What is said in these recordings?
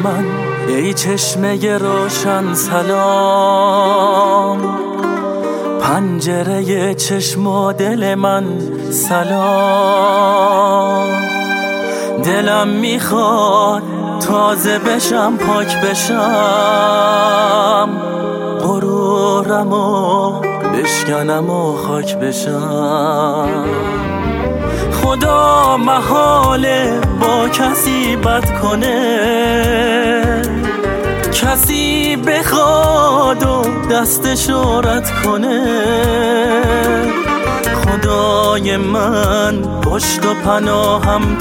من، ای چشمه روشن سلام. پنجره چشم و دل من سلام. دلم میخواد تازه بشم، پاک بشم، غرورمو بشکنم و خاک بشم. خدا محاله با کسی بد کنه، کسی بخواد و دستشو رد کنه. خدای من پشت و پناهم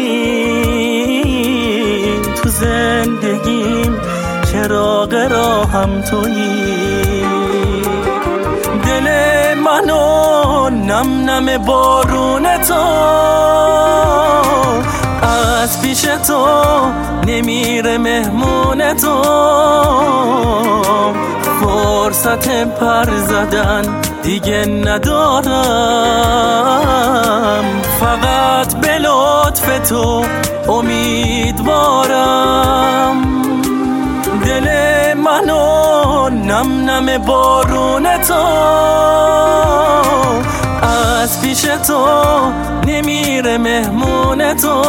تویی، تو زندگیم چراغ راهم تویی. دل منو نم نم بارون تو، از پیش تو نمیره مهمون تو. فرصت پر زدن دیگه ندارم، فقط به لطف تو امیدوارم. دل منو نم نم بارون تو، از پیش تو نمیره مهمون تو.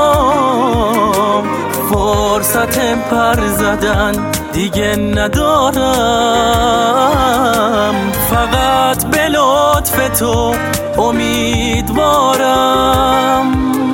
فرصت پر زدن دیگه ندارم، فقط به لطف تو امیدوارم.